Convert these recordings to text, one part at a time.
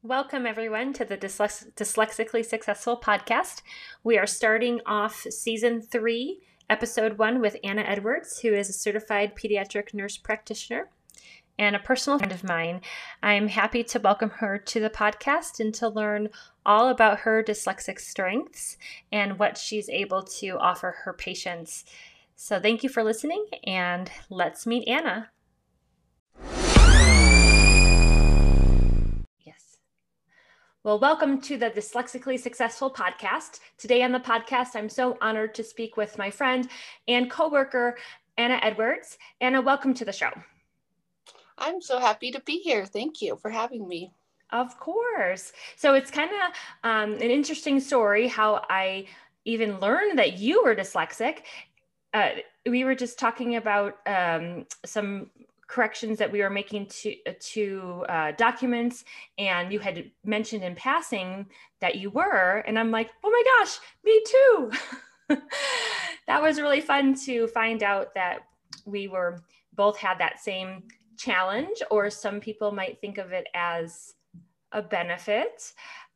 Welcome, everyone, to the Dyslexically Successful podcast. We are starting off season 3, episode 1 with Anna Edwards, who is a certified pediatric nurse practitioner and a personal friend of mine. I'm happy to welcome her to the podcast and to learn all about her dyslexic strengths and what she's able to offer her patients. So thank you for listening, and let's meet Anna. Well, welcome to the Dyslexically Successful podcast. Today on the podcast, I'm so honored to speak with my friend and coworker, Anna Edwards. Anna, welcome to the show. I'm so happy to be here. Thank you for having me. Of course. So it's kind of an interesting story how I even learned that you were dyslexic. We were just talking about some corrections that we were making to documents, and you had mentioned in passing that you were, and I'm like, oh my gosh, me too. That was really fun to find out that we were both had that same challenge, or some people might think of it as a benefit.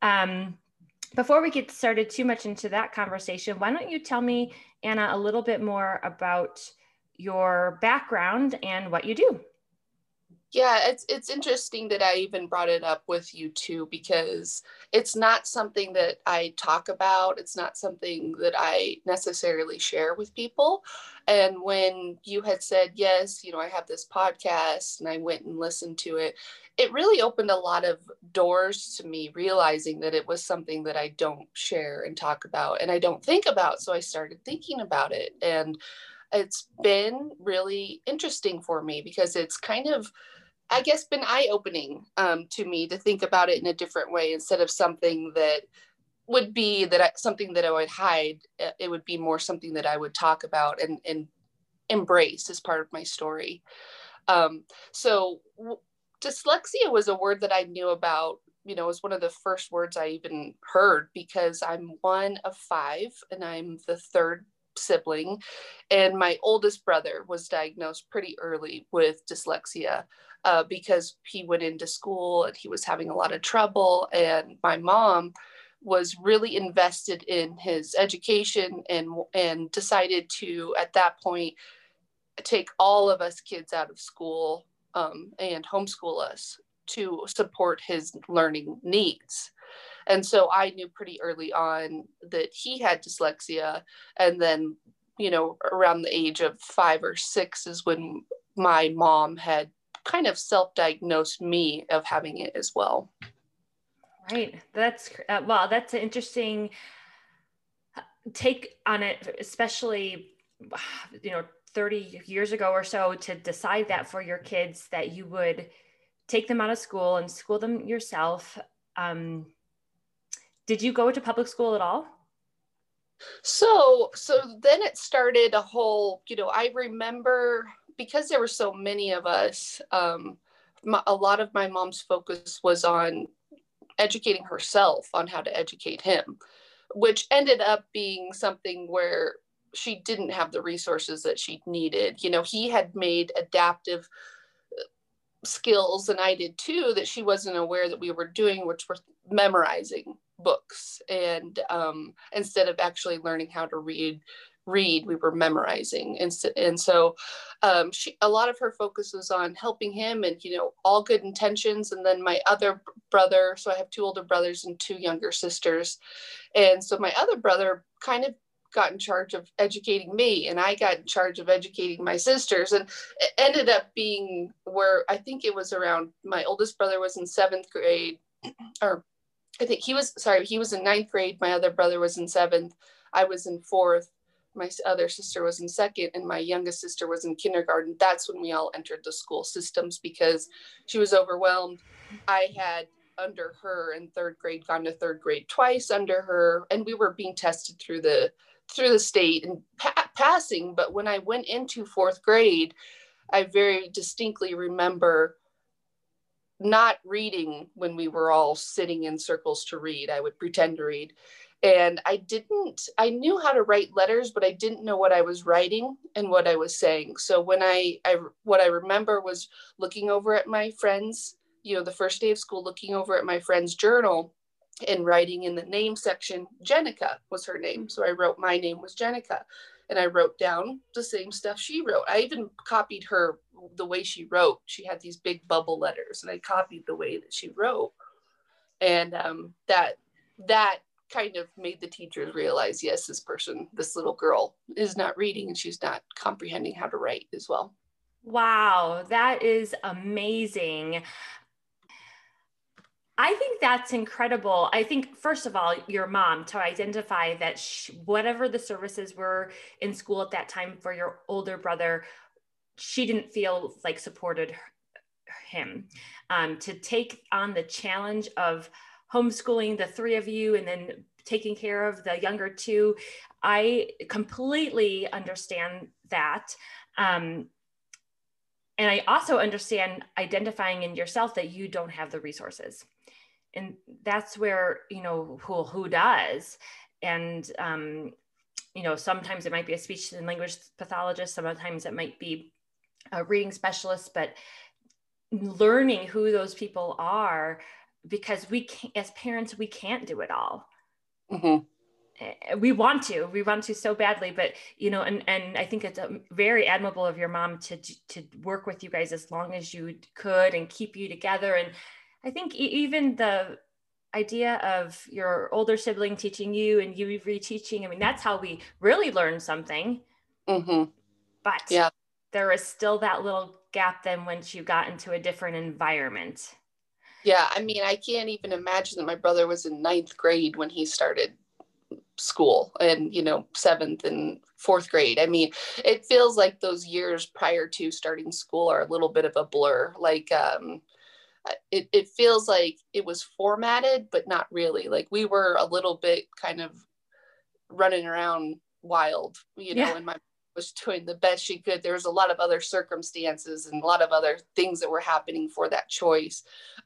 Before we get started too much into that conversation, why don't you tell me, Anna, a little bit more about your background and what you do? Yeah, it's interesting that I even brought it up with you too, because it's not something that I talk about. It's not something that I necessarily share with people. And when you had said, yes, I have this podcast and I went and listened to it, it really opened a lot of doors to me, realizing that it was something that I don't share and talk about and I don't think about. So I started thinking about it. And it's been really interesting for me because it's kind of, I guess, been eye-opening to me to think about it in a different way instead of something that would be something that I would hide. It would be more something that I would talk about and embrace as part of my story. So dyslexia was a word that I knew about. It was one of the first words I even heard because I'm one of 5 and I'm the third sibling. And my oldest brother was diagnosed pretty early with dyslexia because he went into school and he was having a lot of trouble. And my mom was really invested in his education and decided to, at that point, take all of us kids out of school and homeschool us to support his learning needs. And so I knew pretty early on that he had dyslexia. And then, around the age of 5 or 6 is when my mom had kind of self-diagnosed me of having it as well. Right. That's wow. That's an interesting take on it, especially 30 years ago or so, to decide that for your kids, that you would take them out of school and school them yourself. Did you go to public school at all? So then it started a whole, I remember because there were so many of us, a lot of my mom's focus was on educating herself on how to educate him, which ended up being something where she didn't have the resources that she needed. He had made adaptive skills, and I did too, that she wasn't aware that we were doing, which were memorizing books. And instead of actually learning how to read, we were memorizing. And so a lot of her focus was on helping him and, all good intentions. And then my other brother, so I have 2 older brothers and 2 younger sisters. And so my other brother kind of got in charge of educating me, and I got in charge of educating my sisters. And it ended up being where I think it was around, my oldest brother was in 7th grade, or I think he was in 9th grade. My other brother was in 7th. I was in 4th. My other sister was in 2nd, and my youngest sister was in kindergarten. That's when we all entered the school systems because she was overwhelmed. I had, under her in 3rd grade, gone to 3rd grade twice under her, and we were being tested through the state and passing. But when I went into 4th grade, I very distinctly remember not reading when we were all sitting in circles to read. I would pretend to read. And I knew how to write letters, but I didn't know what I was writing and what I was saying. So when what I remember was looking over at my friends the first day of school, looking over at my friend's journal and writing in the name section, Jenica was her name. So I wrote my name was Jenica, and I wrote down the same stuff she wrote. I even copied her, the way she wrote. She had these big bubble letters, and I copied the way that she wrote. And that kind of made the teachers realize, yes, this little girl is not reading, and she's not comprehending how to write as well. Wow, that is amazing. I think that's incredible. I think, first of all, your mom to identify that whatever the services were in school at that time for your older brother, she didn't feel like supported him. To take on the challenge of homeschooling the three of you and then taking care of the younger two, I completely understand that. And I also understand identifying in yourself that you don't have the resources. And that's where, who does. And, sometimes it might be a speech and language pathologist. Sometimes it might be a reading specialist, but learning who those people are, because we can't, as parents, we can't do it all. Mm-hmm. We want to so badly, but, and I think it's very admirable of your mom to work with you guys as long as you could and keep you together. And I think even the idea of your older sibling teaching you and you reteaching, I mean, that's how we really learn something. Mm-hmm. But yeah, there is still that little gap then once you got into a different environment. Yeah, I mean, I can't even imagine that my brother was in 9th grade when he started school, and 7th and 4th grade. I mean, it feels like those years prior to starting school are a little bit of a blur. Like, it feels like it was formatted, but not really. Like, we were a little bit kind of running around wild, and my was doing the best she could. There was a lot of other circumstances and a lot of other things that were happening for that choice.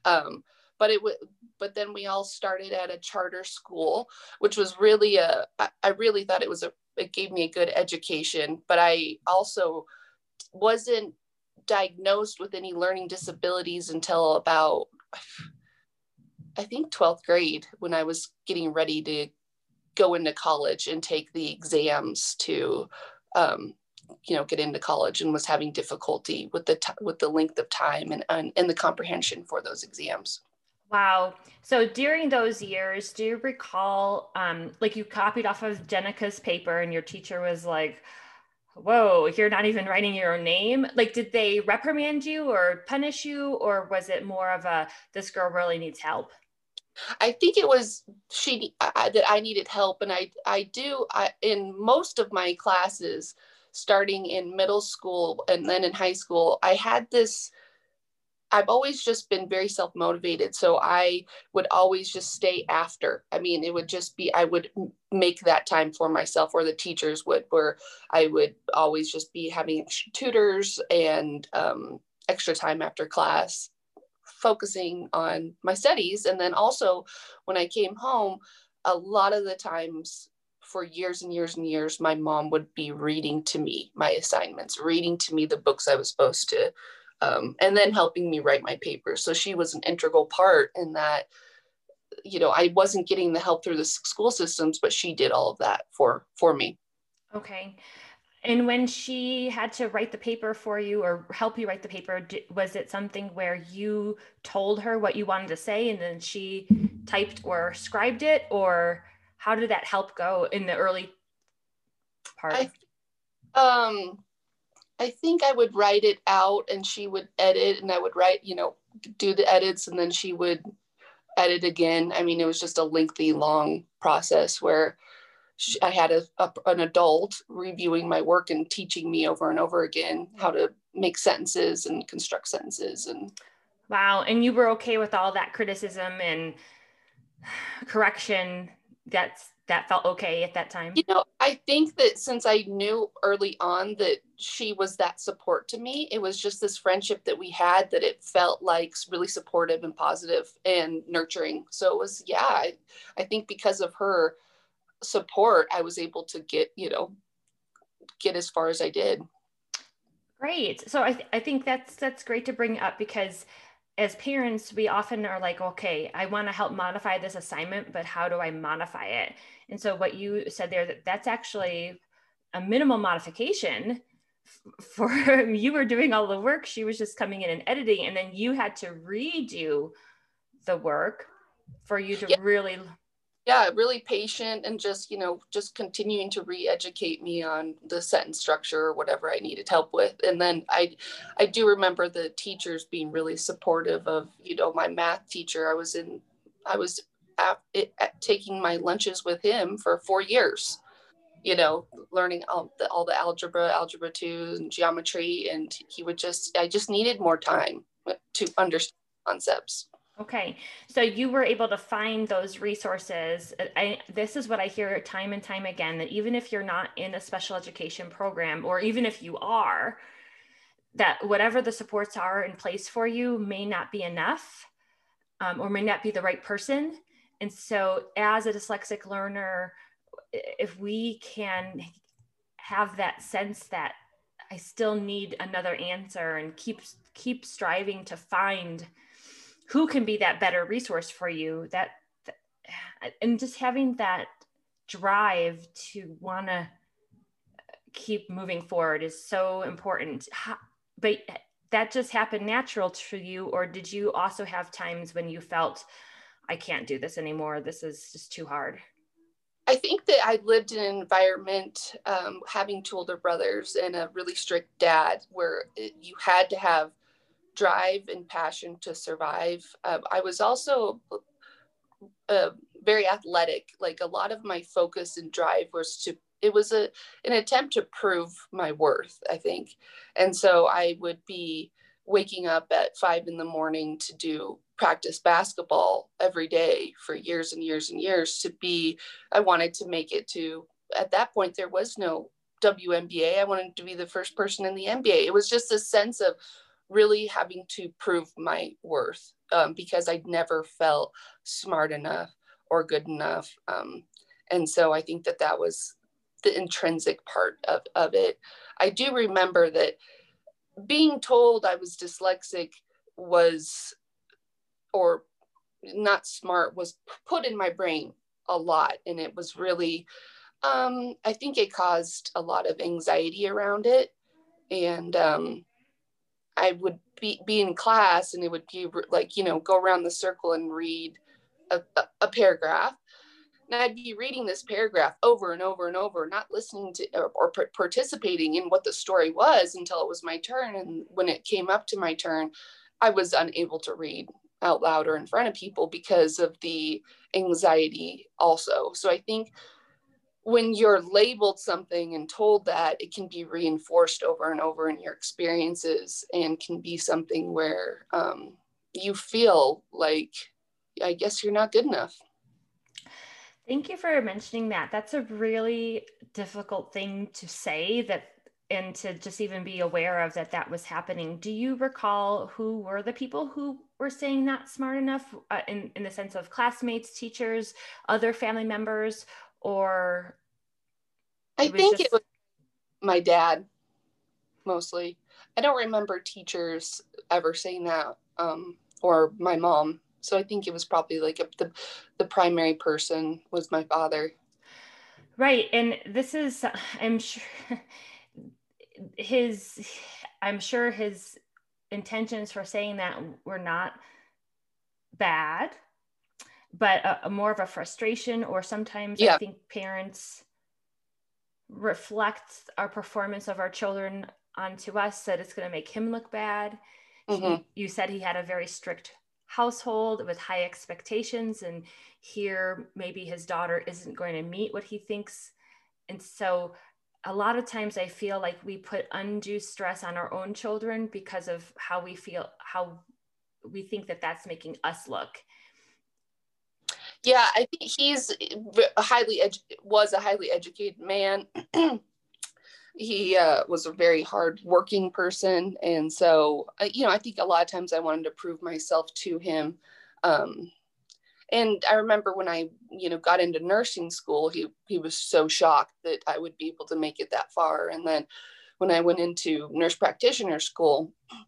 But then we all started at a charter school, which was really I really thought it gave me a good education, but I also wasn't diagnosed with any learning disabilities until about, I think, 12th grade, when I was getting ready to go into college and take the exams to get into college, and was having difficulty with the length of time and the comprehension for those exams. Wow. So during those years, do you recall, like, you copied off of Jenica's paper and your teacher was like, whoa, you're not even writing your own name? Like, did they reprimand you or punish you, or was it more of this girl really needs help? I think it was that I needed help. And I in most of my classes, starting in middle school and then in high school, I've always just been very self-motivated. So I would always just stay after. I mean, it would just be, I would make that time for myself, or the teachers would, where I would always just be having tutors and extra time after class, focusing on my studies. And then also when I came home, a lot of the times, for years and years and years, my mom would be reading to me my assignments, reading to me the books I was supposed to, and then helping me write my papers. So she was an integral part in that. I wasn't getting the help through the school systems, but she did all of that for me. Okay. And when she had to write the paper for you or help you write the paper, was it something where you told her what you wanted to say and then she typed or scribed it? Or how did that help go in the early part? I think I would write it out and she would edit, and I would write, do the edits, and then she would edit again. I mean, it was just a lengthy, long process where I had an adult reviewing my work and teaching me over and over again how to make sentences and construct sentences. And wow. And you were okay with all that criticism and correction? That felt okay at that time? I think that since I knew early on that she was that support to me, it was just this friendship that we had, that it felt like really supportive and positive and nurturing. So it was, I think because of her support, I was able to get as far as I did. Great. So I think that's great to bring up, because as parents, we often are like, okay, I want to help modify this assignment, but how do I modify it? And so what you said there, that's actually a minimal modification for you were doing all the work. She was just coming in and editing, and then you had to redo the work for you to Yeah, really. yeah, really patient, and just, just continuing to re-educate me on the sentence structure or whatever I needed help with. And then I do remember the teachers being really supportive of, my math teacher. I was taking my lunches with him for 4 years, learning all the algebra 2 and geometry. And I just needed more time to understand concepts. Okay, so you were able to find those resources. This is what I hear time and time again, that even if you're not in a special education program, or even if you are, that whatever the supports are in place for you may not be enough, or may not be the right person. And so as a dyslexic learner, if we can have that sense that I still need another answer, and keep striving to find who can be that better resource for you, and just having that drive to want to keep moving forward is so important. But that just happened natural to you, or did you also have times when you felt, I can't do this anymore, this is just too hard? I think that I lived in an environment, having two older brothers and a really strict dad, where you had to have drive and passion to survive. I was also very athletic. Like, a lot of my focus and drive was an attempt to prove my worth, I think. And so I would be waking up at 5 a.m. to do practice basketball every day for years and years and years. I wanted to make it to, at that point, there was no WNBA. I wanted to be the first person in the NBA. It was just a sense of really having to prove my worth, because I'd never felt smart enough or good enough. And so I think that was the intrinsic part of it. I do remember that being told I was dyslexic or not smart, was put in my brain a lot. And it was really, I think it caused a lot of anxiety around it. And I would be in class, and it would be like, go around the circle and read a paragraph. And I'd be reading this paragraph over and over and over, not listening to or participating in what the story was until it was my turn. And when it came up to my turn, I was unable to read out loud or in front of people because of the anxiety also. So I think when you're labeled something and told that, it can be reinforced over and over in your experiences, and can be something where you feel like, I guess you're not good enough. Thank you for mentioning that. That's a really difficult thing to say, and to just even be aware of that was happening. Do you recall who were the people who were saying not smart enough, in the sense of classmates, teachers, other family members, or? I think it was my dad, mostly. I don't remember teachers ever saying that, or my mom. So I think it was probably like the primary person was my father. Right. And this is, I'm sure his intentions for saying that were not bad, but more of a frustration, or sometimes I think parents reflect our performance of our children onto us, that it's going to make him look bad. Mm-hmm. You said he had a very strict household with high expectations, and here maybe his daughter isn't going to meet what he thinks. And so a lot of times I feel like we put undue stress on our own children because of how we feel, how we think that that's making us look. Yeah, I think he's was a highly educated man. He was a very hard-working person, and so I think a lot of times I wanted to prove myself to him. And I remember when I got into nursing school, he was so shocked that I would be able to make it that far. And then when I went into nurse practitioner school,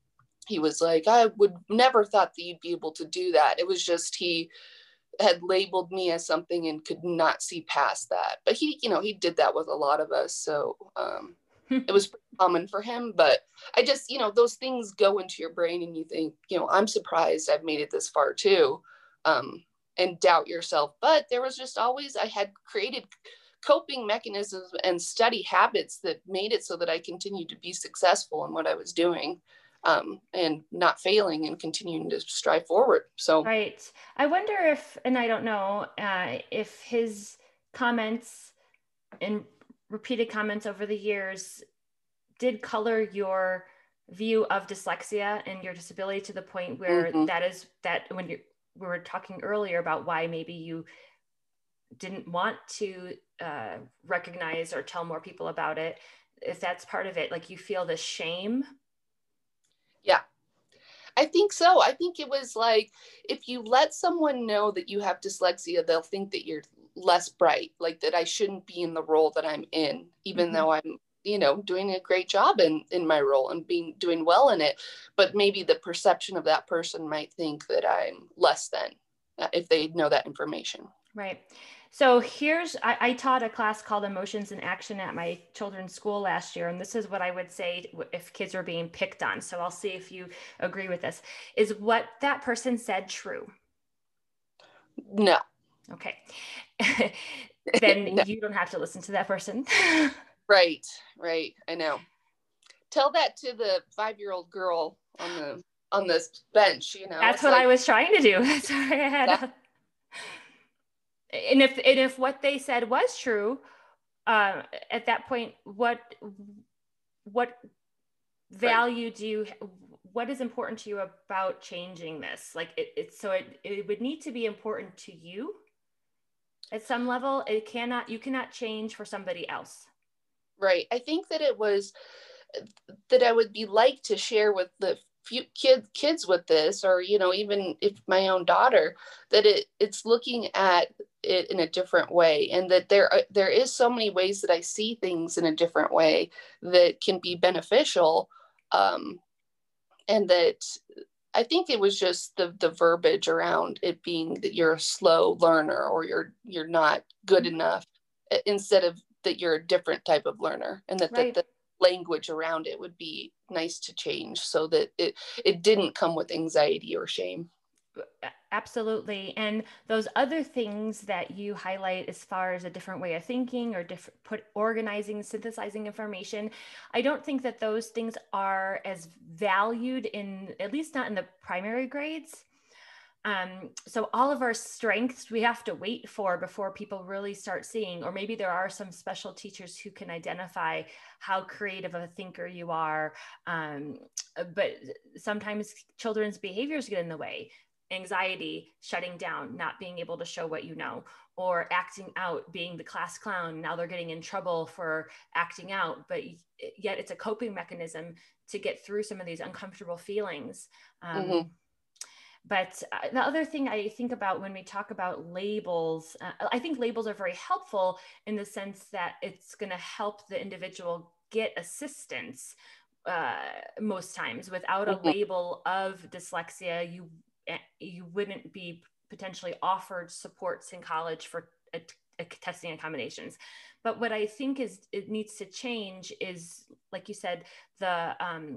he was like, I would never thought that you'd be able to do that. It was just, he had labeled me as something and could not see past that. But he, you know, he did that with a lot of us. So it was pretty common for him. But I just, you know, those things go into your brain and you think, you know, I'm surprised I've made it this far too. And doubt yourself. But there was just always, I had created coping mechanisms and study habits that made it so that I continued to be successful in what I was doing, and not failing and continuing to strive forward. So, Right. I wonder if, and I don't know, if his comments and repeated comments over the years did color your view of dyslexia and your disability to the point where that is that when we were talking earlier about why maybe you didn't want to recognize or tell more people about it, if that's part of it, like you feel the shame. yeah, I think so. I think it was like, if you let someone know that you have dyslexia, they'll think that you're less bright, like that I shouldn't be in the role that I'm in, even though I'm, you know, doing a great job in my role and doing well in it. But maybe the perception of that person might think that I'm less than, if they know that information. Right. So I taught a class called Emotions in Action at my children's school last year. And this is what I would say if kids are being picked on. So I'll see if you agree with this. Is what that person said true? No. Okay. Then No. you don't have to listen to that person. Right. I know. Tell that to the 5-year-old girl on this bench, you know. That's what I was trying to do. Sorry, I had and if what they said was true, at that point, what value do you, what is important to you about changing this? Like it would need to be important to you at some level. You cannot change for somebody else. Right. I think that it was that I would be like to share with the few kids with this, or, you know, even if my own daughter, that it's looking at it in a different way, and that there is so many ways that I see things in a different way that can be beneficial, and that I think it was just the verbiage around it being that you're a slow learner, or you're not good enough, instead of that you're a different type of learner, and that Right. the language around it would be nice to change so that it didn't come with anxiety or shame. Absolutely. And those other things that you highlight as far as a different way of thinking or organizing, synthesizing information, I don't think that those things are as valued in, at least not in the primary grades. So all of our strengths we have to wait for before people really start seeing, or maybe there are some special teachers who can identify how creative a thinker you are. But sometimes children's behaviors get in the way. Anxiety, shutting down, not being able to show what you know, or acting out, being the class clown. Now they're getting in trouble for acting out, but yet it's a coping mechanism to get through some of these uncomfortable feelings. But the other thing I think about when we talk about labels, I think labels are very helpful in the sense that it's going to help the individual get assistance. Most times, without a label of dyslexia, you wouldn't be potentially offered supports in college for testing accommodations. But what I think it needs to change is, like you said, the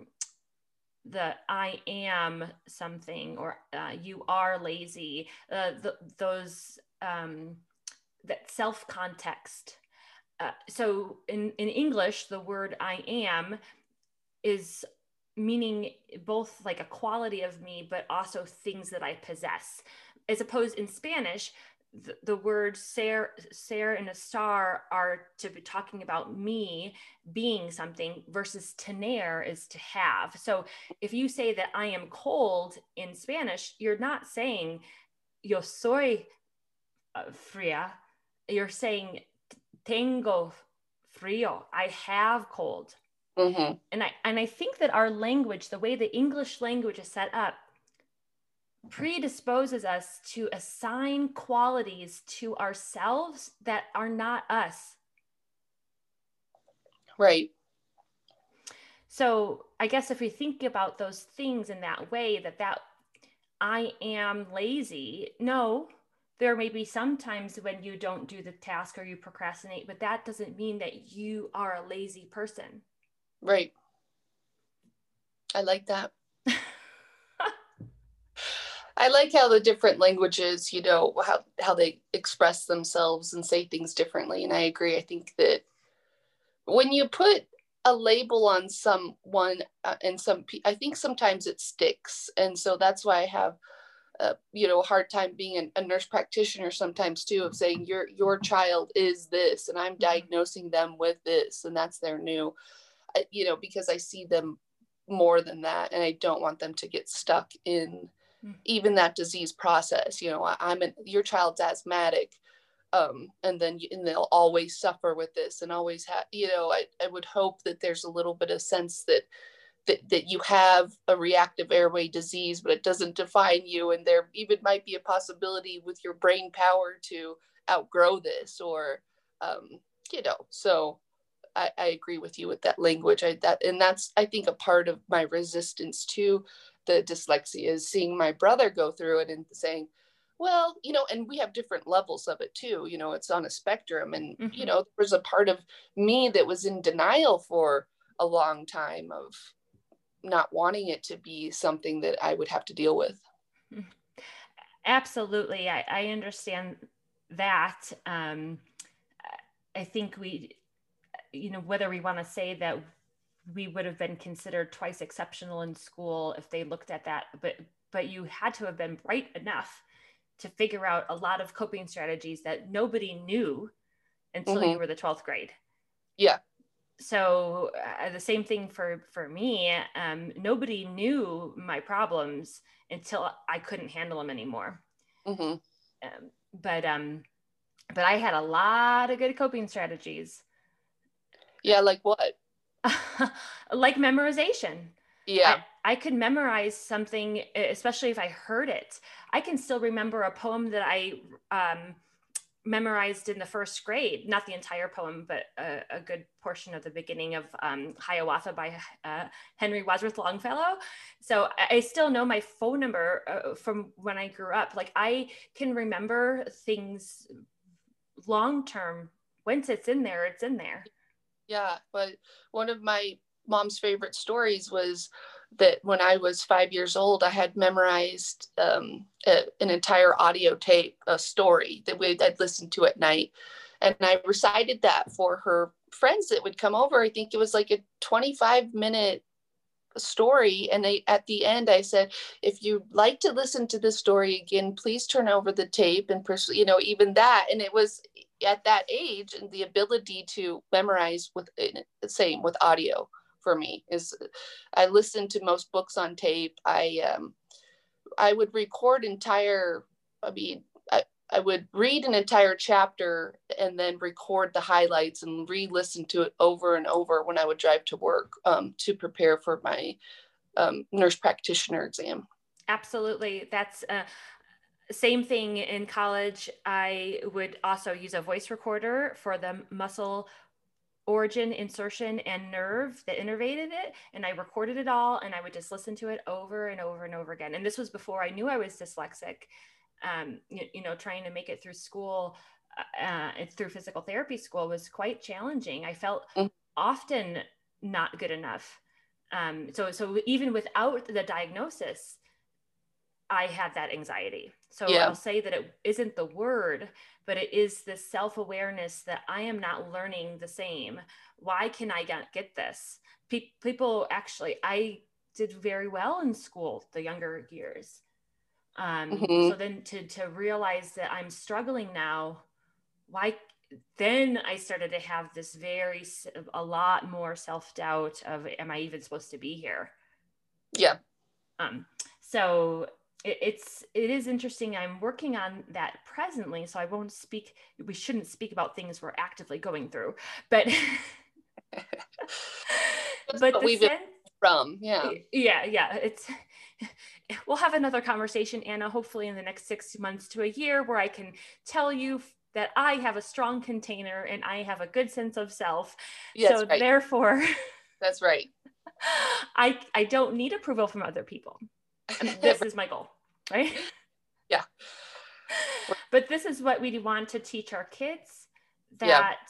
I am something, or you are lazy, those that self context. So in English, the word I am is meaning both like a quality of me, but also things that I possess. As opposed in Spanish, the words ser and estar are to be talking about me being something, versus tener is to have. So if you say that I am cold in Spanish, you're not saying yo soy fría. You're saying tengo frío. I have cold. And I think that our language, the way the English language is set up, predisposes us to assign qualities to ourselves that are not us. Right. So I guess if we think about those things in that way, that I am lazy, no, there may be some times when you don't do the task or you procrastinate, but that doesn't mean that you are a lazy person. Right. I like that. I like how the different languages, you know, how they express themselves and say things differently. And I agree. I think that when you put a label on someone and I think sometimes it sticks. And so that's why I have, you know, a hard time being a nurse practitioner sometimes too, of saying your child is this, and I'm diagnosing them with this, and that's their new, you know, because I see them more than that, and I don't want them to get stuck in even that disease process. You know, your child's asthmatic, and they'll always suffer with this and always have, you know, I would hope that there's a little bit of sense that you have a reactive airway disease, but it doesn't define you, and there even might be a possibility with your brain power to outgrow this, or you know. So I agree with you with that language. That's I think a part of my resistance to the dyslexia is seeing my brother go through it and saying, well, you know, and we have different levels of it too. You know, it's on a spectrum, and you know, there was a part of me that was in denial for a long time of not wanting it to be something that I would have to deal with. Absolutely. I understand that. I think you know, whether we want to say that we would have been considered twice exceptional in school if they looked at that, but you had to have been bright enough to figure out a lot of coping strategies that nobody knew until you were the 12th grade. Yeah. So the same thing for me. Nobody knew my problems until I couldn't handle them anymore. But I had a lot of good coping strategies. Yeah, like what? Like memorization. Yeah. I could memorize something, especially if I heard it. I can still remember a poem that I memorized in the first grade, not the entire poem, but a good portion of the beginning of Hiawatha by Henry Wadsworth Longfellow. So I still know my phone number from when I grew up. Like I can remember things long-term. Once it's in there, it's in there. Yeah, but one of my mom's favorite stories was that when I was 5 years old, I had memorized an entire audio tape, a story that I'd listened to at night. And I recited that for her friends that would come over. I think it was like a 25-minute story. And at the end, I said, if you'd like to listen to this story again, please turn over the tape and, you know, even that. And it was at that age, and the ability to memorize with the same with audio for me is I listened to most books on tape. I would record I would read an entire chapter and then record the highlights and re-listen to it over and over when I would drive to work to prepare for my nurse practitioner exam. Absolutely. That's same thing in college. I would also use a voice recorder for the muscle origin, insertion, and nerve that innervated it. And I recorded it all, and I would just listen to it over and over and over again. And this was before I knew I was dyslexic. You know, trying to make it through school, through physical therapy school was quite challenging. I felt often not good enough. So even without the diagnosis, I had that anxiety. So yeah. I'll say that it isn't the word, but it is the self-awareness that I am not learning the same. Why can I not get this? People actually, I did very well in school the younger years. So then to realize that I'm struggling now, why? Then I started to have this a lot more self-doubt of, am I even supposed to be here? Yeah. So it is interesting. I'm working on that presently, so we shouldn't speak about things we're actively going through, but but we've been from, yeah. We'll have another conversation, Anna, hopefully in the next 6 months to a year, where I can tell you that I have a strong container and I have a good sense of self. Yes, so right. Therefore that's right. I don't need approval from other people. This is my goal, right? Yeah. But this is what we want to teach our kids, Yeah. that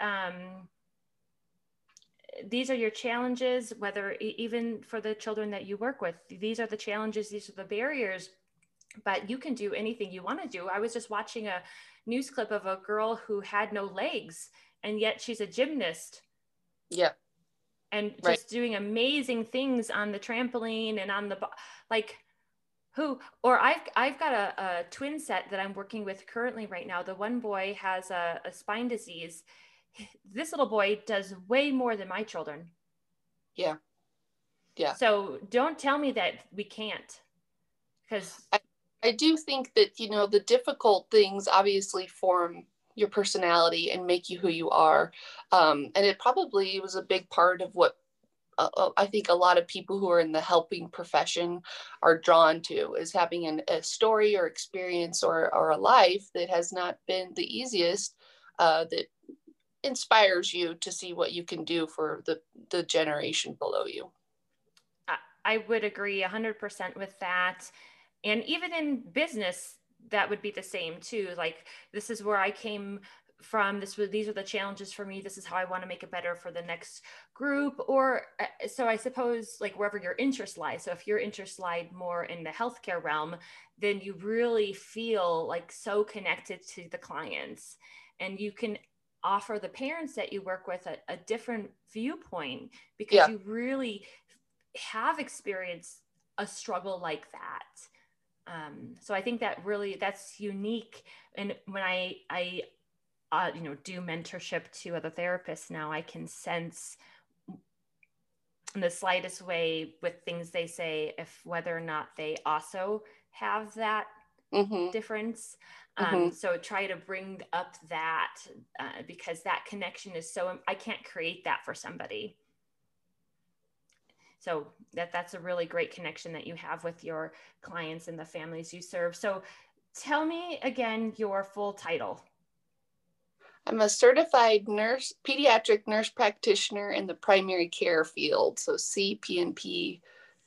these are your challenges, whether even for the children that you work with, these are the challenges, these are the barriers, but you can do anything you want to do. I was just watching a news clip of a girl who had no legs, and yet she's a gymnast. Yeah. And Right. just doing amazing things on the trampoline and on the, like, or I've got a twin set that I'm working with currently right now. The one boy has a spine disease. This little boy does way more than my children. Yeah. Yeah. So don't tell me that we can't, because I do think that, the difficult things obviously form your personality and make you who you are. And it probably was a big part of what I think a lot of people who are in the helping profession are drawn to, is having a story or experience or a life that has not been the easiest, that inspires you to see what you can do for the generation below you. I would agree 100% with that. And even in business, that would be the same too. Like, this is where I came from. These are the challenges for me. This is how I want to make it better for the next group. Or so I suppose, like, wherever your interest lies. So if your interest lied more in the healthcare realm, then you really feel like so connected to the clients, and you can offer the parents that you work with a different viewpoint, because you really have experienced a struggle like that. So I think that's unique. And when I do mentorship to other therapists now, I can sense in the slightest way with things they say, if whether or not they also have that difference. So try to bring up that, because that connection is I can't create that for somebody. So that's a really great connection that you have with your clients and the families you serve. So tell me again your full title. I'm a certified pediatric nurse practitioner in the primary care field. So CPNP.PC.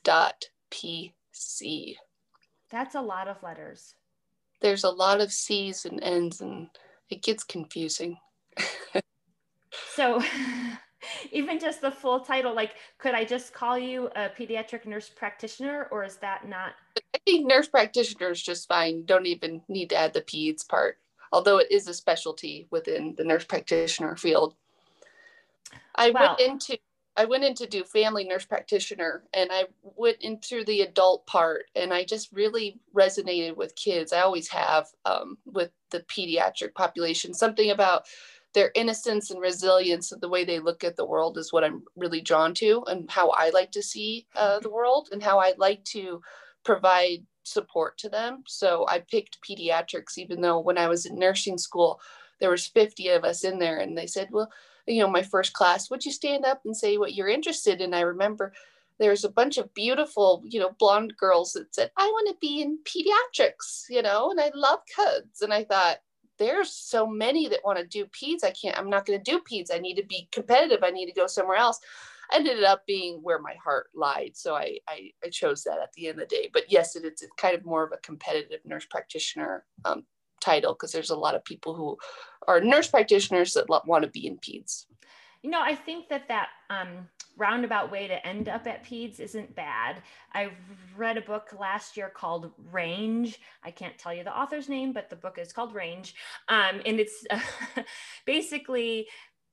That's a lot of letters. There's a lot of C's and N's, and it gets confusing. So even just the full title, like, could I just call you a pediatric nurse practitioner, or is that not? I think nurse practitioner is just fine. You don't even need to add the peds part, although it is a specialty within the nurse practitioner field. I went in to do family nurse practitioner, and I went into the adult part, and I just really resonated with kids. I always have, with the pediatric population. Something about their innocence and resilience of the way they look at the world is what I'm really drawn to, and how I like to see the world, and how I like to provide support to them. So I picked pediatrics, even though when I was in nursing school, there was 50 of us in there, and they said, well, my first class, would you stand up and say what you're interested in? I remember there's a bunch of beautiful, blonde girls that said, I want to be in pediatrics, and I love kids. And I thought, there's so many that want to do peds. I'm not going to do peds. I need to be competitive. I need to go somewhere else. I ended up being where my heart lied. So I chose that at the end of the day. But yes, it's kind of more of a competitive nurse practitioner title, because there's a lot of people who are nurse practitioners that want to be in peds. I think that roundabout way to end up at peds isn't bad. I read a book last year called Range. I can't tell you the author's name, but the book is called Range. And it's basically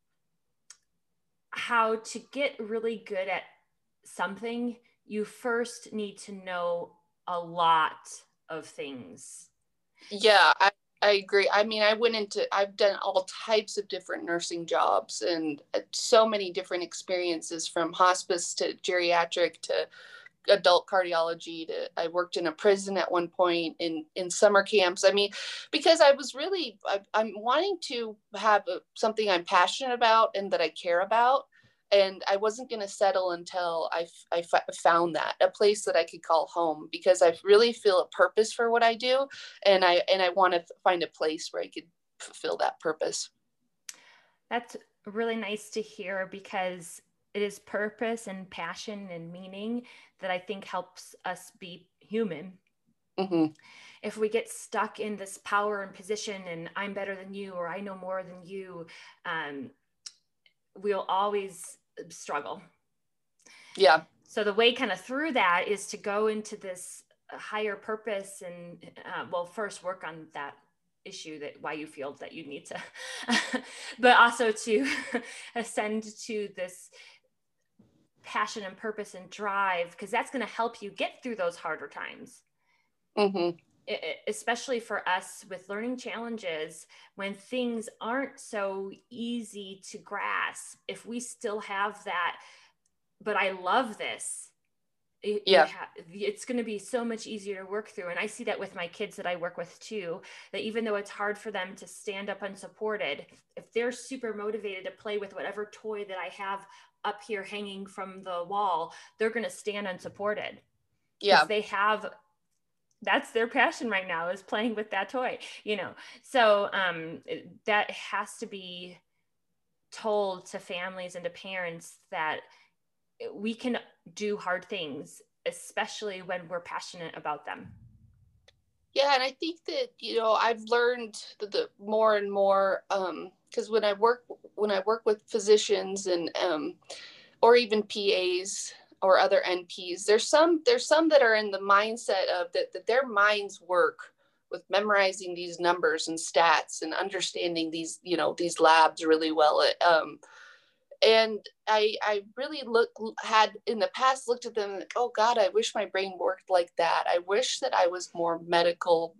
how to get really good at something. You first need to know a lot of things. Yeah, I agree. I mean, I've done all types of different nursing jobs, and so many different experiences, from hospice to geriatric to adult cardiology I worked in a prison at one point, in summer camps. I mean, because I was really, I'm wanting to have something I'm passionate about and that I care about. And I wasn't going to settle until I found a place that I could call home, because I really feel a purpose for what I do. And I want to find a place where I could fulfill that purpose. That's really nice to hear, because it is purpose and passion and meaning that I think helps us be human. Mm-hmm. If we get stuck in this power and position and I'm better than you or I know more than you, um, we'll always struggle. Yeah. So the way kind of through that is to go into this higher purpose and well, first work on that issue, that why you feel that you need to, but also to ascend to this passion and purpose and drive, because that's going to help you get through those harder times. Mm-hmm. Especially for us with learning challenges, when things aren't so easy to grasp, if we still have that, but I love this, it's going to be so much easier to work through. And I see that with my kids that I work with too, that even though it's hard for them to stand up unsupported, if they're super motivated to play with whatever toy that I have up here hanging from the wall, they're going to stand unsupported. Yeah. They have, that's their passion right now, is playing with that toy, So that has to be told to families and to parents, that we can do hard things, especially when we're passionate about them. Yeah, and I think that, I've learned the more and more, because when I work with physicians and or even PAs or other NPs, there's some that are in the mindset of that their minds work with memorizing these numbers and stats and understanding these labs really well. And I really had in the past looked at them like, oh God, I wish my brain worked like that. I wish that I was more medical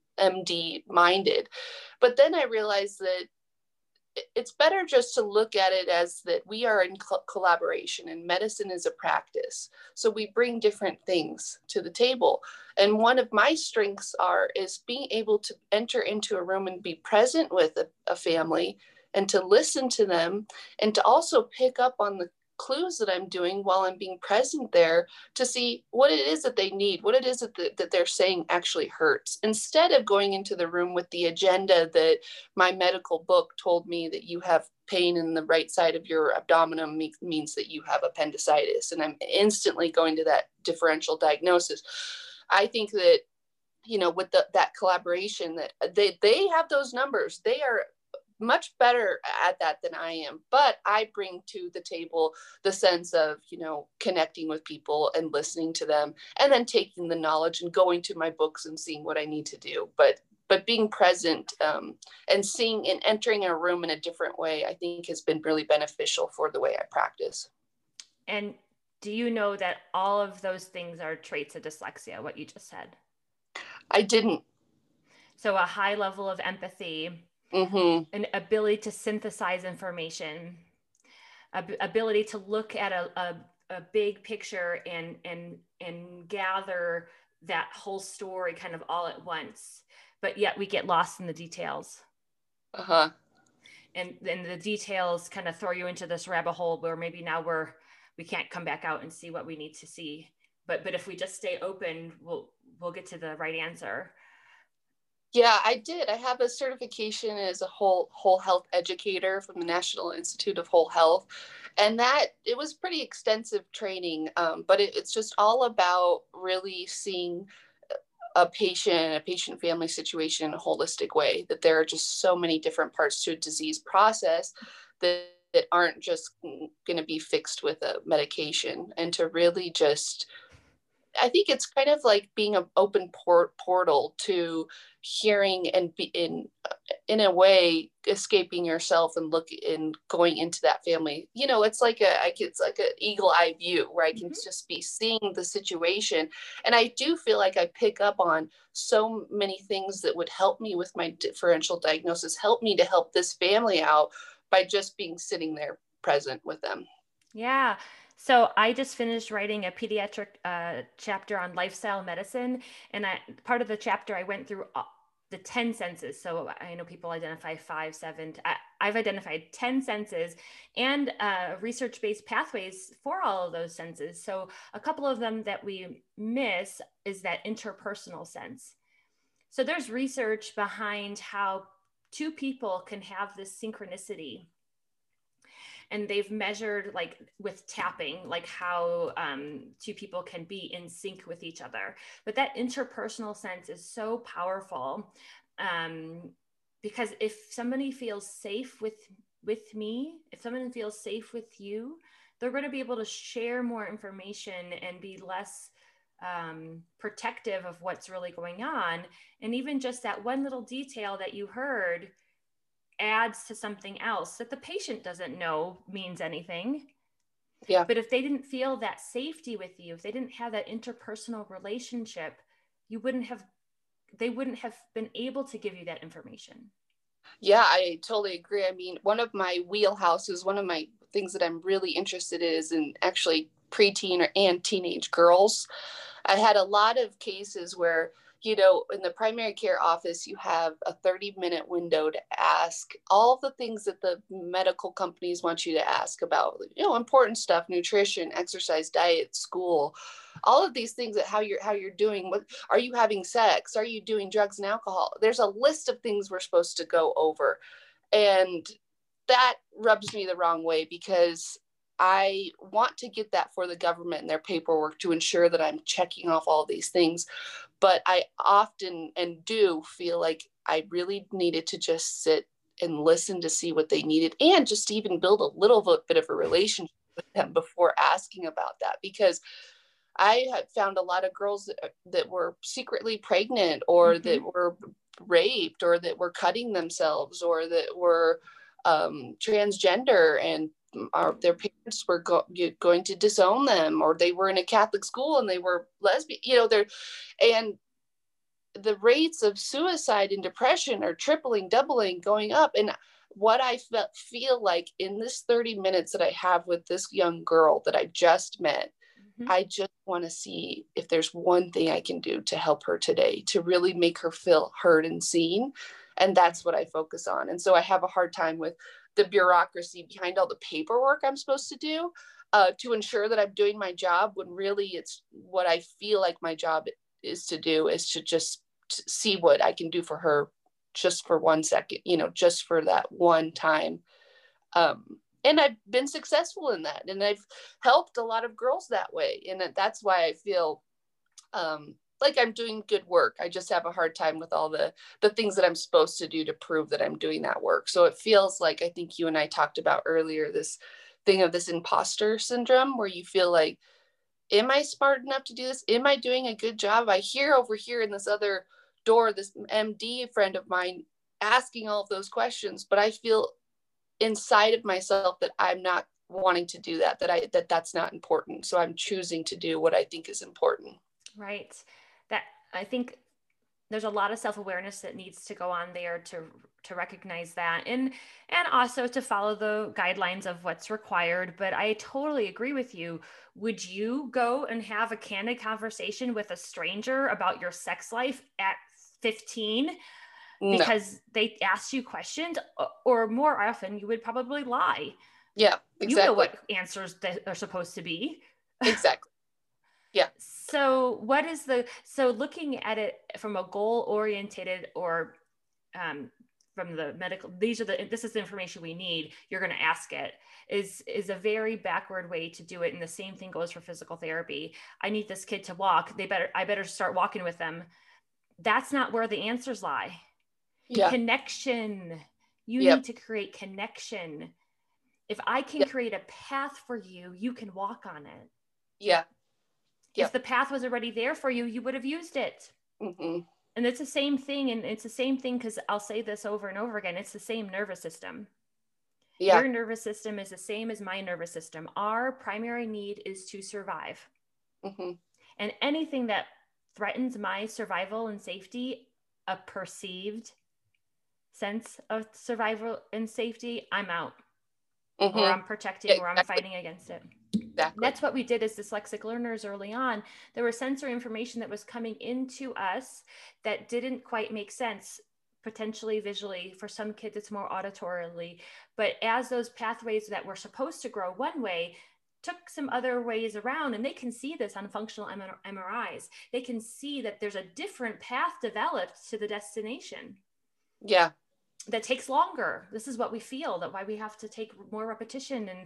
MD minded. But then I realized that it's better just to look at it as that we are in collaboration, and medicine is a practice. So we bring different things to the table. And one of my strengths is being able to enter into a room and be present with a family, and to listen to them, and to also pick up on the clues that I'm doing while I'm being present there, to see what it is that they need, what it is that they're saying actually hurts, instead of going into the room with the agenda that my medical book told me that you have pain in the right side of your abdomen means that you have appendicitis, and I'm instantly going to that differential diagnosis. I think that, with that collaboration, that they have those numbers, they are much better at that than I am, but I bring to the table the sense of, connecting with people and listening to them, and then taking the knowledge and going to my books and seeing what I need to do. But being present, and seeing and entering a room in a different way, I think has been really beneficial for the way I practice. And do you know that all of those things are traits of dyslexia, what you just said? I didn't. So a high level of empathy, mm-hmm. an ability to synthesize information, ability to look at a big picture and gather that whole story kind of all at once, but yet we get lost in the details. Uh-huh. And the details kind of throw you into this rabbit hole where maybe now we can't come back out and see what we need to see. But if we just stay open, we'll get to the right answer. Yeah, I did. I have a certification as a whole health educator from the National Institute of Whole Health, and that it was pretty extensive training. But it's just all about really seeing a patient family situation in a holistic way. That there are just so many different parts to a disease process that aren't just going to be fixed with a medication, and to really just, I think it's kind of like being an open portal to hearing and be in a way escaping yourself and going into that family. It's like an eagle eye view where I can just be seeing the situation, and I do feel like I pick up on so many things that would help me with my differential diagnosis, help me to help this family out by just being sitting there present with them. Yeah. So I just finished writing a pediatric chapter on lifestyle medicine. And part of the chapter, I went through the 10 senses. So I know people identify 5, 7. I've identified 10 senses and research-based pathways for all of those senses. So a couple of them that we miss is that interpersonal sense. So there's research behind how two people can have this synchronicity. and they've measured like with tapping, like how two people can be in sync with each other. But that interpersonal sense is so powerful, because if somebody feels safe with me, if someone feels safe with you, they're going to be able to share more information and be less protective of what's really going on. And even just that one little detail that you heard adds to something else that the patient doesn't know means anything. Yeah. But if they didn't feel that safety with you, if they didn't have that interpersonal relationship, they wouldn't have been able to give you that information. Yeah, I totally agree. I mean, one of my wheelhouses, one of my things that I'm really interested in is in actually preteen and teenage girls. I had a lot of cases where, in the primary care office, you have a 30-minute window to ask all the things that the medical companies want you to ask about, important stuff, nutrition, exercise, diet, school, all of these things, that how you're doing. What are you having sex? Are you doing drugs and alcohol? There's a list of things we're supposed to go over. And that rubs me the wrong way, because I want to get that for the government and their paperwork to ensure that I'm checking off all these things. But I often and do feel like I really needed to just sit and listen to see what they needed, and just even build a little bit of a relationship with them before asking about that. Because I had found a lot of girls that were secretly pregnant, or that were raped, or that were cutting themselves, or that were transgender, and their parents were going to disown them, or they were in a Catholic school and they were lesbian, and the rates of suicide and depression are tripling, doubling, going up. And what I feel like in this 30 minutes that I have with this young girl that I just met, I just want to see if there's one thing I can do to help her today, to really make her feel heard and seen. And that's what I focus on. And so I have a hard time with the bureaucracy behind all the paperwork I'm supposed to do to ensure that I'm doing my job, when really it's what I feel like my job is to do, is to just see what I can do for her just for 1 second, just for that one time. And I've been successful in that, and I've helped a lot of girls that way. And that's why I feel like I'm doing good work. I just have a hard time with all the things that I'm supposed to do to prove that I'm doing that work. So it feels like, I think you and I talked about earlier, this thing of this imposter syndrome, where you feel like, am I smart enough to do this? Am I doing a good job? I hear over here in this other door, this MD friend of mine asking all of those questions, but I feel inside of myself that I'm not wanting to do that, that's not important. So I'm choosing to do what I think is important. Right. That, I think there's a lot of self-awareness that needs to go on there to recognize that, and also to follow the guidelines of what's required. But I totally agree with you. Would you go and have a candid conversation with a stranger about your sex life at 15 because they asked you questions? Or more often, you would probably lie. Yeah, exactly. You know what answers that are supposed to be. Exactly. Yeah. So looking at it from a goal oriented, or from the medical, this is the information we need, you're going to ask it, is a very backward way to do it. And the same thing goes for physical therapy. I need this kid to walk. I better start walking with them. That's not where the answers lie. Yeah. Connection. You need to create connection. If I can create a path for you, you can walk on it. Yeah. If the path was already there for you, you would have used it. Mm-hmm. And it's the same thing. And it's the same thing, because I'll say this over and over again. It's the same nervous system. Yeah. Your nervous system is the same as my nervous system. Our primary need is to survive. Mm-hmm. And anything that threatens my survival and safety, a perceived sense of survival and safety, I'm out. Mm-hmm. Or I'm protecting, or I'm fighting against it. Exactly. That's what we did as dyslexic learners early on. There was sensory information that was coming into us that didn't quite make sense, potentially visually. For some kids, it's more auditorily. But as those pathways that were supposed to grow one way took some other ways around, and they can see this on functional MRIs. They can see that there's a different path developed to the destination. Yeah. that takes longer. This is what we feel, that why we have to take more repetition. And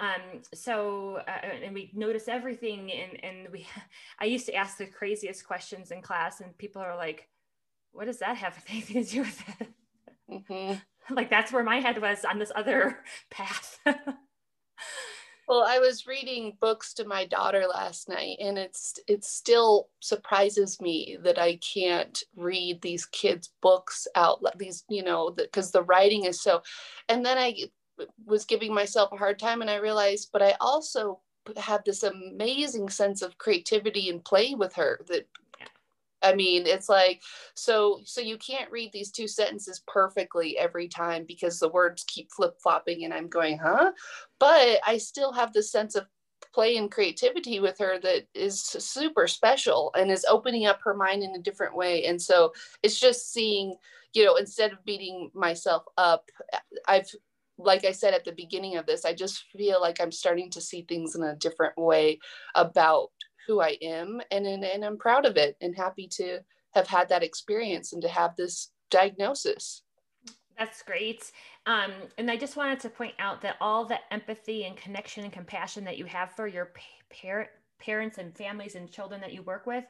and we notice everything. And I used to ask the craziest questions in class, and people are like, what does that have anything to do with it? Mm-hmm. Like, that's where my head was on this other path. Well, I was reading books to my daughter last night, and it still surprises me that I can't read these kids' books out. These, because the writing is so. And then I was giving myself a hard time, and I realized, but I also have this amazing sense of creativity and play with her that. I mean, it's like, so you can't read these two sentences perfectly every time because the words keep flip-flopping and I'm going, huh? But I still have this sense of play and creativity with her that is super special and is opening up her mind in a different way. And so it's just seeing, instead of beating myself up, like I said at the beginning of this, I just feel like I'm starting to see things in a different way about who I am, and I'm proud of it and happy to have had that experience and to have this diagnosis. That's great. And I just wanted to point out that all the empathy and connection and compassion that you have for your parents and families and children that you work with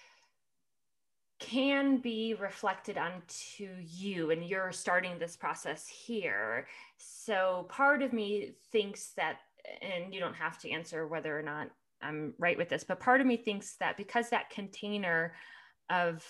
can be reflected onto you, and you're starting this process here. So part of me thinks that, and you don't have to answer whether or not I'm right with this, but part of me thinks that because that container of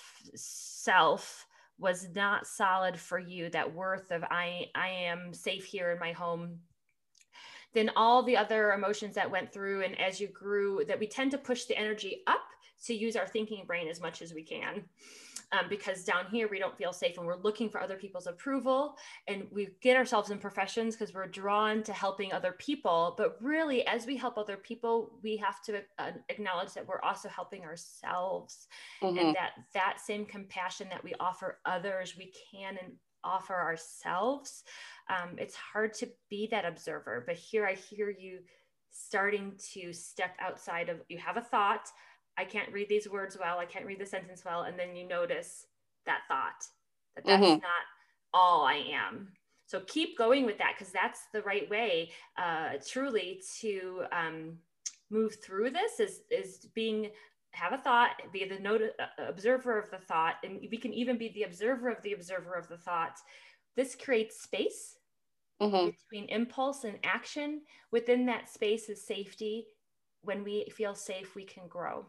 self was not solid for you, that worth of I am safe here in my home, then all the other emotions that went through, and as you grew, that we tend to push the energy up to use our thinking brain as much as we can. Because down here we don't feel safe, and we're looking for other people's approval, and we get ourselves in professions because we're drawn to helping other people. But really, as we help other people, we have to acknowledge that we're also helping ourselves. Mm-hmm. And that same compassion that we offer others, we can and offer ourselves. It's hard to be that observer, but here I hear you starting to step outside of, you have a thought, I can't read these words well, I can't read the sentence well, and then you notice that thought, that's not all I am. So keep going with that, because that's the right way, truly, to move through this, is have a thought, be the observer of the thought, and we can even be the observer of the thought. This creates space between impulse and action. Within that space is safety. When we feel safe, we can grow.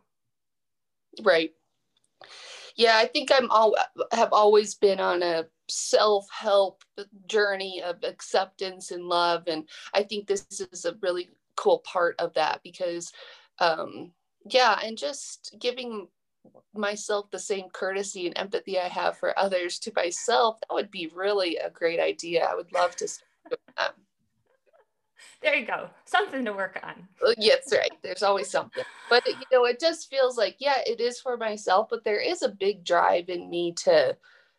Right. Yeah, I think have always been on a self-help journey of acceptance and love, and I think this is a really cool part of that, because and just giving myself the same courtesy and empathy I have for others to myself, that would be really a great idea. I would love to start doing that. There you go. Something to work on. Yes, right. There's always something. But, it just feels like, it is for myself, but there is a big drive in me to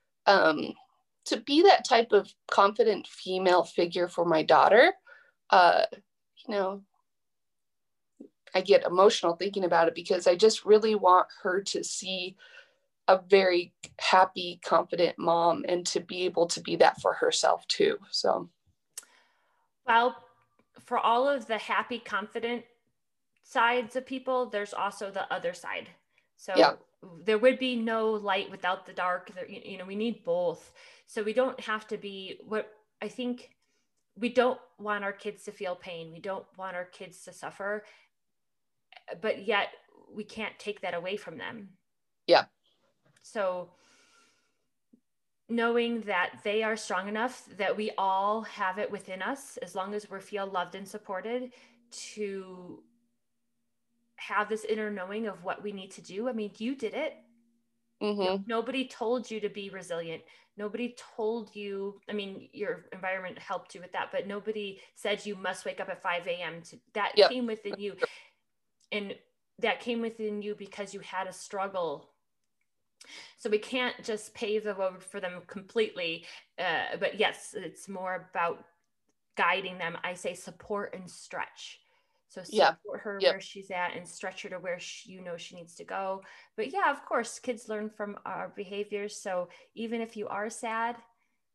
be that type of confident female figure for my daughter. I get emotional thinking about it because I just really want her to see a very happy, confident mom, and to be able to be that for herself too. So, well, for all of the happy, confident sides of people, there's also the other side. So there would be no light without the dark. We need both. So we don't have to be, what I think, we don't want our kids to feel pain. We don't want our kids to suffer, but yet we can't take that away from them. Yeah. So knowing that they are strong enough, that we all have it within us, as long as we feel loved and supported, to have this inner knowing of what we need to do. I mean, you did it. Nobody told you to be resilient. Nobody told you, I mean, your environment helped you with that, but nobody said you must wake up at 5 a.m. That came within you. And that came within you because you had a struggle. So we can't just pave the road for them completely. But yes, it's more about guiding them. I say support and stretch. So support her where she's at and stretch her to where she needs to go. But of course, kids learn from our behaviors. So even if you are sad,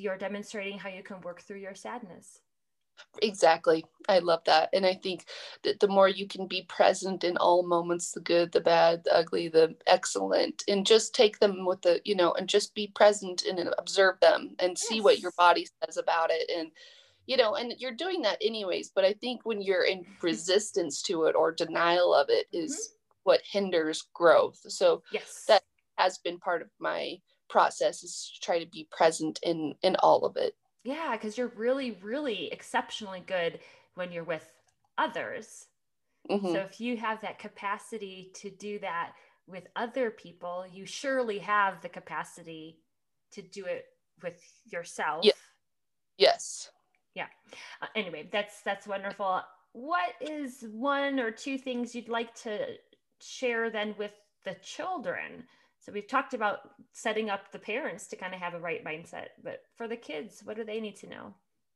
you're demonstrating how you can work through your sadness. Exactly. I love that. And I think that the more you can be present in all moments, the good, the bad, the ugly, the excellent, and just take them with the, and just be present and observe them and see what your Yes. body says about it. And, and you're doing that anyways. But I think when you're in resistance to it or denial of it is what hinders growth. So Yes. that has been part of my process, is to try to be present in all of it. Yeah, because you're really, really exceptionally good when you're with others. So Mm-hmm. if you have that capacity to do that with other people, you surely have the capacity to do it with yourself. Yeah. Yes. Yeah. Anyway, that's wonderful. What is one or two things you'd like to share then with the children? So we've talked about setting up the parents to kind of have a right mindset, but for the kids, what do they need to know?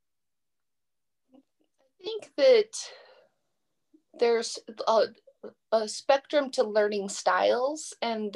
I think that there's a spectrum to learning styles, and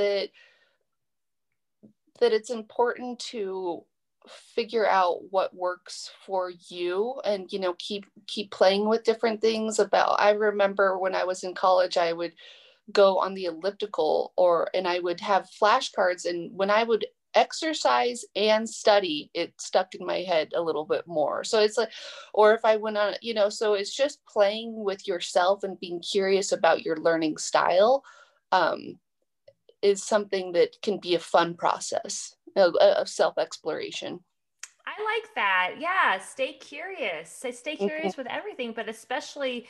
that it's important to figure out what works for you, and keep playing with different things. I remember when I was in college, I would go on the elliptical, and I would have flashcards, and when I would exercise and study, it stuck in my head a little bit more. So it's like, or if I went on, so it's just playing with yourself and being curious about your learning style, um, is something that can be a fun process of self-exploration. I like that. Yeah, stay curious. Stay Mhm. curious with everything, but especially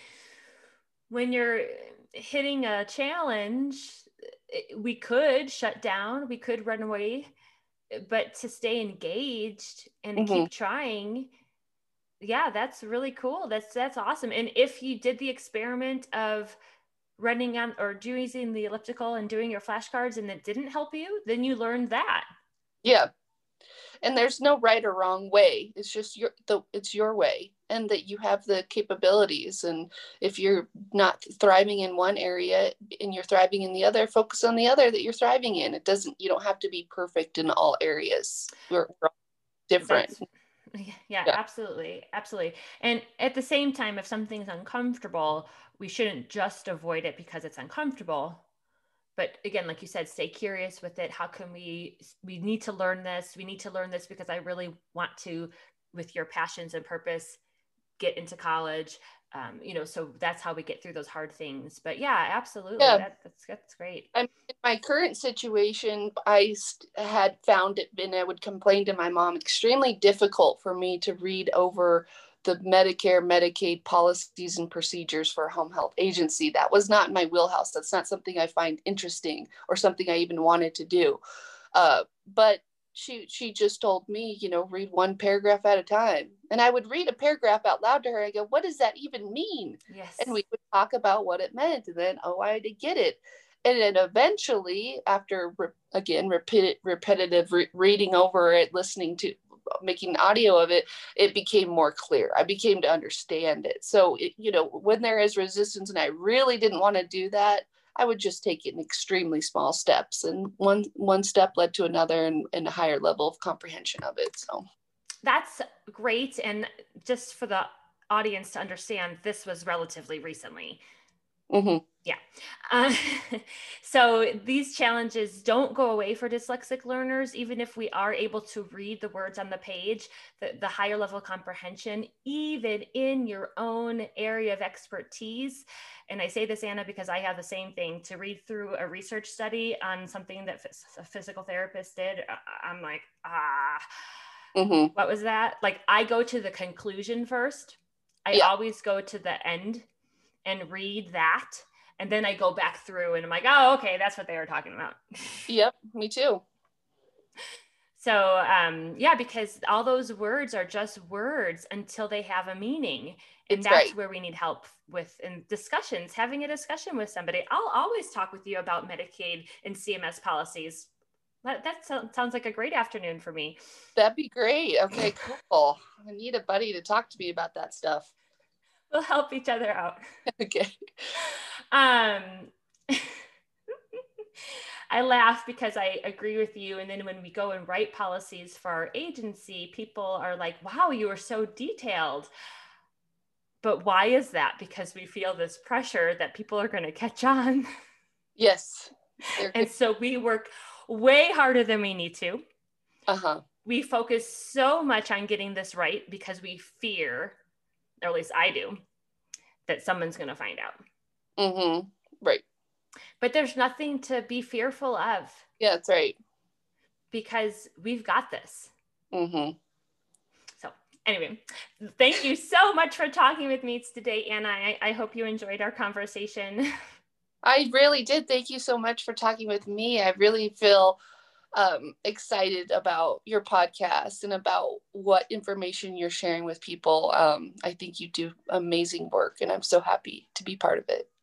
when you're hitting a challenge, we could shut down, we could run away, but to stay engaged and to Mhm. keep trying, yeah, that's really cool. That's awesome. And if you did the experiment of running on or using the elliptical and doing your flashcards and it didn't help you, then you learned that. Yeah, and there's no right or wrong way. It's just it's your way, and that you have the capabilities. And if you're not thriving in one area and you're thriving in the other, focus on the other that you're thriving in. You don't have to be perfect in all areas. We're all different. That's yeah, Yeah. absolutely. Absolutely. And at the same time, if something's uncomfortable, we shouldn't just avoid it because it's uncomfortable. But again, like you said, stay curious with it. How can we need to learn this? We need to learn this because I really want to, with your passions and purpose, get into college. So that's how we get through those hard things. But yeah, absolutely. Yeah. That's great. In my current situation, had found it, and I would complain to my mom, extremely difficult for me to read over the Medicare, Medicaid policies and procedures for a home health agency. That was not my wheelhouse. That's not something I find interesting or something I even wanted to do. But she just told me, read one paragraph at a time. And I would read a paragraph out loud to her. I go, what does that even mean? And Yes. we would talk about what it meant. And then, oh, I had to get it. And then eventually, after repetitive reading over it, listening to, making audio of it, it became more clear. I became to understand it. So, when there is resistance and I really didn't want to do that, I would just take it in extremely small steps, and one step led to another, and a higher level of comprehension of it. So That's great. And just for the audience to understand, this was relatively recently. mm-hmm. Yeah. Uh, so these challenges don't go away for dyslexic learners, even if we are able to read the words on the page, the higher level comprehension, even in your own area of expertise. And I say this, Anna, because I have the same thing. To read through a research study on something that a physical therapist did, I'm like, Mm-hmm. what was that? Like, I go to the conclusion first. I Yeah. always go to the end and read that. And then I go back through and I'm like, oh, okay, that's what they were talking about. Yep, me too. So, yeah, because all those words are just words until they have a meaning. And It's that's right. where we need help with in discussions, having a discussion with somebody. I'll always talk with you about Medicaid and CMS policies. That sounds like a great afternoon for me. That'd be great. Okay, cool. I need a buddy to talk to me about that stuff. We'll help each other out. Okay. Um, I laugh because I agree with you. And then when we go and write policies for our agency, people are like, wow, you are so detailed. But why is that? Because we feel this pressure that people are going to catch on. Yes. And so we work way harder than we need to. Uh-huh. We focus so much on getting this right because we fear, or at least I do, that someone's going to find out. Mm-hmm. Right. But there's nothing to be fearful of. Yeah, that's right. Because we've got this. Mm-hmm. So anyway, thank you so much for talking with me today, Anna. I hope you enjoyed our conversation. I really did. Thank you so much for talking with me. I really feel excited about your podcast and about what information you're sharing with people. I think you do amazing work, and I'm so happy to be part of it.